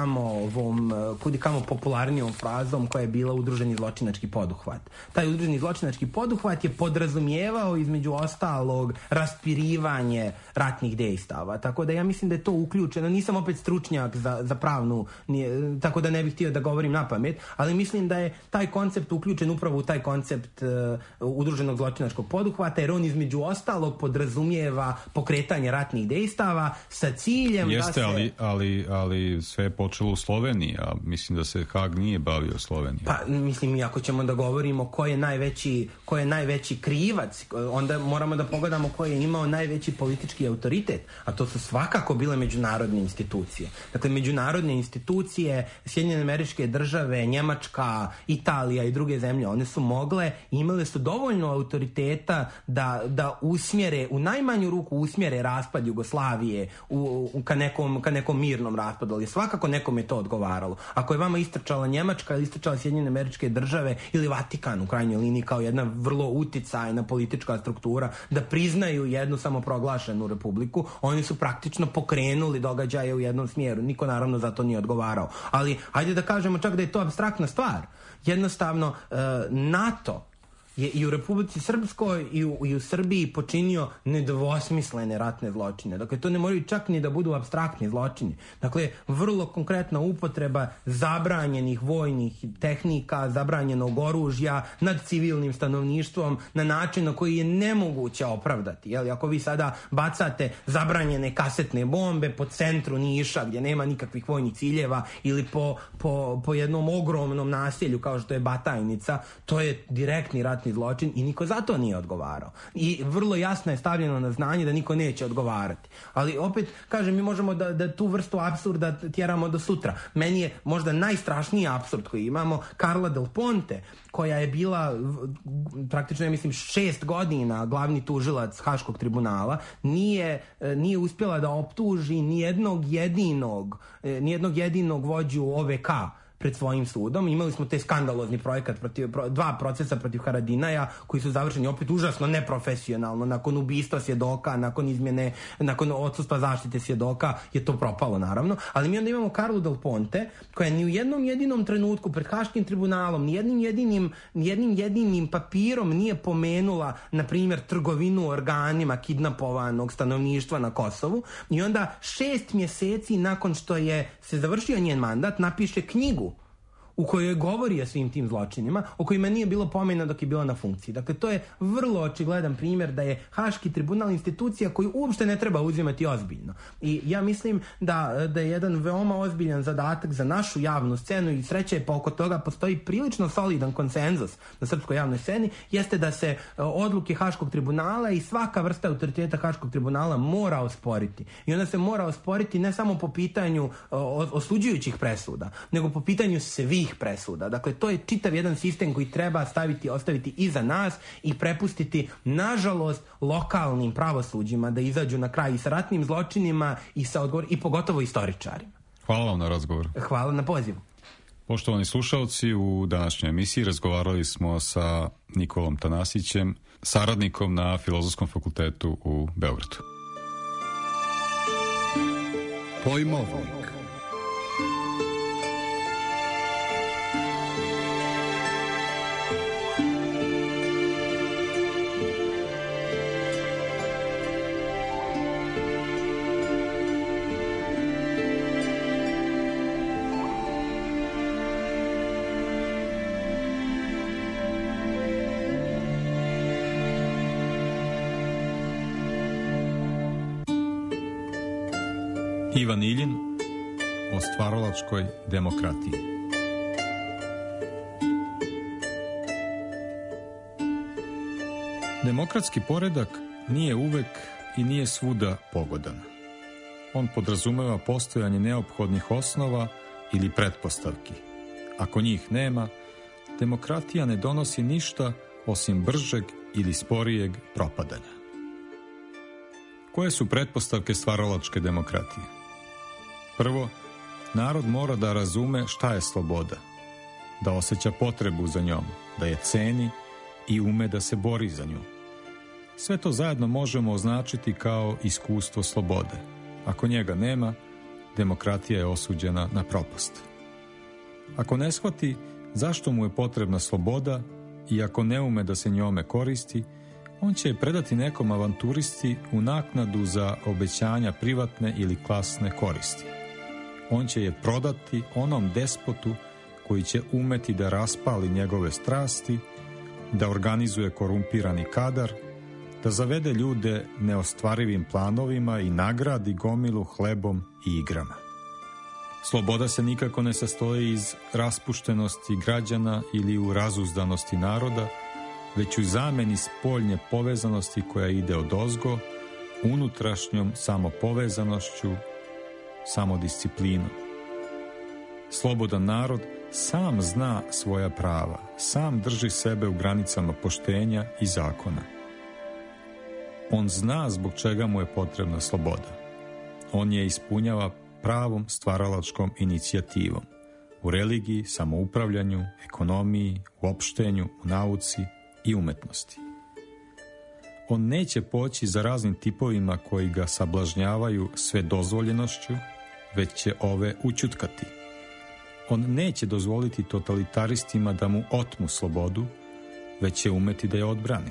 kudikamo popularnijom frazom koja je bila udruženi zločinački poduhvat. Taj udruženi zločinački poduhvat je podrazumijevao između ostalog raspirivanje ratnih dejstava. Tako da ja mislim da je to uključeno. Nisam opet stručnjak za pravnu, tako da ne bih htio da govorim na pamet, ali mislim da je taj koncept uključen upravo u taj koncept udruženog zločinačkog poduhvata, jer on između ostalog podrazumijeva pokretanje ratnih dejstava sa ciljem da se... ali sve je počelo u Sloveniji, a mislim da se Hag nije bavio Slovenijom. Pa mislim, i ako ćemo da govorimo ko je najveći krivac, onda moramo da pogledamo ko je imao najveći politički autoritet, a to su svakako bile međunarodne institucije. Dakle, međunarodne institucije, Sjedinjene Američke Države, Njemačka, Italija i druge zemlje, one su mogle, imale su dovoljno autoriteta da usmjere, u najmanju ruku usmjere raspad Jugoslavije ka nekom mirnom raspadu, ali svakako nekom je to odgovaralo. Ako je vama istrčala Njemačka ili istrčala Sjedinjene Američke Države ili Vatikan u krajnjoj liniji kao jedna vrlo uticajna politička struktura da priznaju jednu samoproglašenu republiku, oni su praktično pokrenuli događaje u jednom smjeru. Niko naravno za to nije odgovarao. Ali hajde da kažemo čak da je to apstraktna stvar. Jednostavno, NATO je i u Republici Srpskoj i u Srbiji počinio nedvosmislene ratne zločine. Dakle, to ne moraju čak ni da budu apstraktni zločini. Dakle, vrlo konkretna upotreba zabranjenih vojnih tehnika, zabranjenog oružja nad civilnim stanovništvom na način na koji je nemoguće opravdati. Ako vi sada bacate zabranjene kasetne bombe po centru Niša gdje nema nikakvih vojnih ciljeva ili po jednom ogromnom naselju kao što je Batajnica, to je direktni ratni ratni zločin i niko za to nije odgovarao. I vrlo jasno je stavljeno na znanje da niko neće odgovarati. Ali opet, kažem, mi možemo da tu vrstu apsurda tjeramo do sutra. Meni je možda najstrašniji apsurd koji imamo Carla Del Ponte, koja je bila praktično, ja mislim, 6 godina glavni tužilac Haškog tribunala, nije uspjela da optuži nijednog jedinog vođu OVK pred svojim sudom. Imali smo te skandalozni projekat dva procesa protiv Haradinaja koji su završeni opet užasno neprofesionalno. Nakon ubistva svjedoka, nakon odsustva zaštite svjedoka je to propalo, naravno. Ali mi onda imamo Carlu Del Ponte koja ni u jednom jedinom trenutku pred Haškim tribunalom nijednim jedinim papirom nije pomenula, na primjer, trgovinu organima kidnapovanog stanovništva na Kosovu, i onda 6 mjeseci nakon što je se završio njen mandat napiše knjigu u kojoj govori o svim tim zločinima, o kojima nije bilo pomena dok je bila na funkciji. Dakle, to je vrlo očigledan primjer da je Haški tribunal institucija koju uopšte ne treba uzimati ozbiljno. I ja mislim da je jedan veoma ozbiljan zadatak za našu javnu scenu, i sreća je pa oko toga postoji prilično solidan konsenzus na srpskoj javnoj sceni, jeste da se odluke Haškog tribunala i svaka vrsta autoriteta Haškog tribunala mora osporiti. I onda se mora osporiti ne samo po pitanju osuđujućih presuda, nego po pitanju svih presuda. Dakle, to je čitav jedan sistem koji treba ostaviti iza nas i prepustiti, nažalost, lokalnim pravosuđima da izađu na kraj i sa ratnim zločinima i pogotovo istoričarima. Hvala vam na razgovor. Hvala na pozivu. Poštovani slušalci, u današnjoj emisiji razgovarali smo sa Nikolom Tanasićem, saradnikom na Filozofskom fakultetu u Beogradu. Pojmovnik. Ivan Iljin o stvaralačkoj demokratiji. Demokratski poredak nije uvek i nije svuda pogodan. On podrazumeva postojanje neophodnih osnova ili pretpostavki. Ako njih nema, demokratija ne donosi ništa osim bržeg ili sporijeg propadanja. Koje su pretpostavke stvaralačke demokratije? Prvo, narod mora da razume šta je sloboda, da osjeća potrebu za njom, da je ceni i ume da se bori za nju. Sve to zajedno možemo označiti kao iskustvo slobode. Ako njega nema, demokratija je osuđena na propast. Ako ne shvati zašto mu je potrebna sloboda i ako ne ume da se njome koristi, on će je predati nekom avanturisti u naknadu za obećanja privatne ili klasne koristi. On će je prodati onom despotu koji će umeti da raspali njegove strasti, da organizuje korumpirani kadar, da zavede ljude neostvarivim planovima i nagradi gomilu hlebom i igrama. Sloboda se nikako ne sastoji iz raspuštenosti građana ili u razuzdanosti naroda, već u zameni spoljne povezanosti koja ide odozgo, unutrašnjom samopovezanošću, samodisciplinom. Slobodan narod sam zna svoja prava, sam drži sebe u granicama poštenja i zakona. On zna zbog čega mu je potrebna sloboda. On je ispunjava pravom stvaralačkom inicijativom u religiji, samoupravljanju, ekonomiji, u opštenju, u nauci i umetnosti. On neće poći za raznim tipovima koji ga sablažnjavaju sve dozvoljenošću, već će ove ućutkati. On neće dozvoliti totalitaristima da mu otmu slobodu, već će umeti da je odbrani.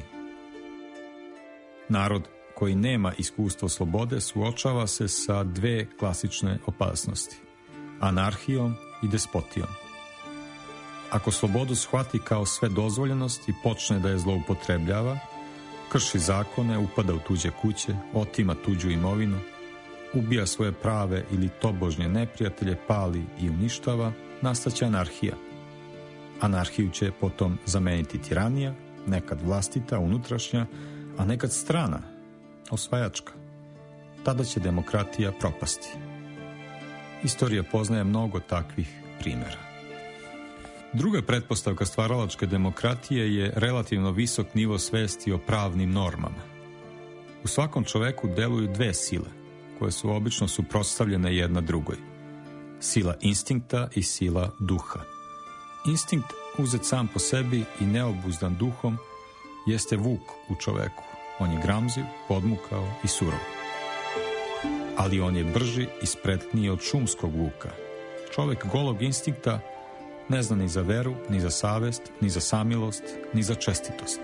Narod koji nema iskustvo slobode suočava se sa dve klasične opasnosti: anarhijom i despotijom. Ako slobodu shvati kao sve dozvoljenost i počne da je zloupotrebljava, krši zakone, upada u tuđe kuće, otima tuđu imovinu, ubija svoje prave ili tobožnje neprijatelje, pali i uništava, nastaće anarhija. Anarhiju će potom zameniti tiranija, nekad vlastita, unutrašnja, a nekad strana, osvajačka. Tada će demokratija propasti. Istorija poznaje mnogo takvih primjera. Druga pretpostavka stvaralačke demokratije je relativno visok nivo svesti o pravnim normama. U svakom čoveku deluju dve sile, koje su obično suprotstavljene jedna drugoj. Sila instinkta i sila duha. Instinkt, uzet sam po sebi i neobuzdan duhom, jeste vuk u čoveku. On je gramziv, podmukao i surov. Ali on je brži i spretniji od šumskog vuka. Čovek golog instinkta ne zna ni za veru, ni za savest, ni za samilost, ni za čestitost.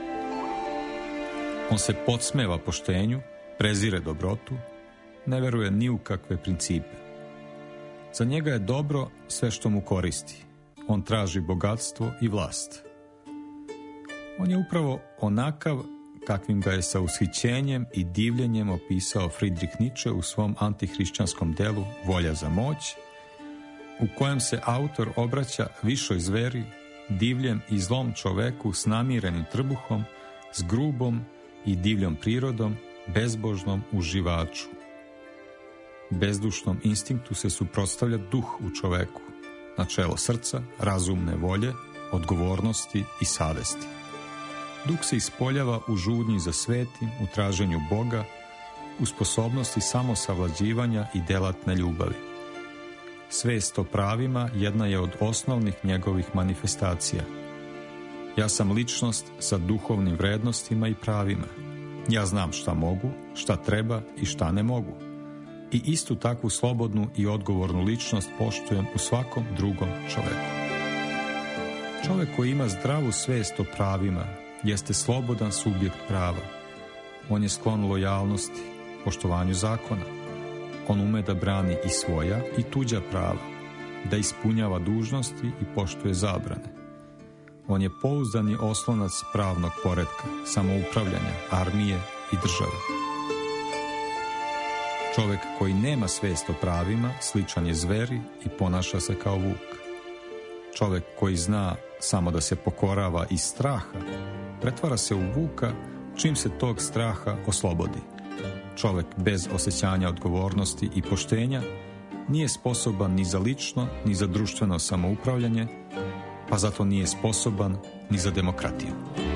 On se podsmeva poštenju, prezire dobrotu, ne veruje ni u kakve principe. Za njega je dobro sve što mu koristi. On traži bogatstvo i vlast. On je upravo onakav kakvim ga je sa ushićenjem i divljenjem opisao Friedrich Nietzsche u svom antihrišćanskom delu Volja za moć, u kojem se autor obraća višoj zveri, divljem i zlom čoveku s namirenim trbuhom, s grubom i divljom prirodom, bezbožnom uživaču. Bezdušnom instinktu se suprotstavlja duh u čoveku, načelo srca, razumne volje, odgovornosti i savesti. Duh se ispoljava u žudnji za svetim, u traženju Boga, u sposobnosti samosavlađivanja i delatne ljubavi. Svest o pravima jedna je od osnovnih njegovih manifestacija. Ja sam ličnost sa duhovnim vrednostima i pravima. Ja znam šta mogu, šta treba i šta ne mogu. I istu takvu slobodnu i odgovornu ličnost poštujem u svakom drugom čoveku. Čovek koji ima zdravu svest o pravima jeste slobodan subjekt prava. On je sklon lojalnosti, poštovanju zakona. On ume da brani i svoja i tuđa prava, da ispunjava dužnosti i poštuje zabrane. On je pouzdani oslonac pravnog poretka, samoupravljanja, armije i države. Čovek koji nema svest o pravima sličan je zveri i ponaša se kao vuk. Čovek koji zna samo da se pokorava iz straha pretvara se u vuka čim se tog straha oslobodi. Čovek bez osjećanja odgovornosti i poštenja nije sposoban ni za lično, ni za društveno samoupravljanje, pa zato nije sposoban ni za demokratiju.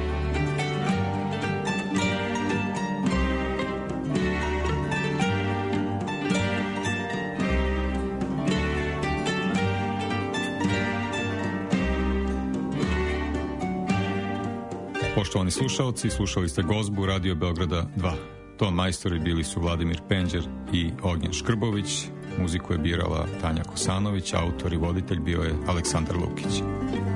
Poštovani slušalci, slušali ste Gozbu Radio Beograda 2. Ton majstori bili su Vladimir Penđer i Ognjen Škrbović. Muziku je birala Tanja Kosanović, autor i voditelj bio je Aleksandar Lukić.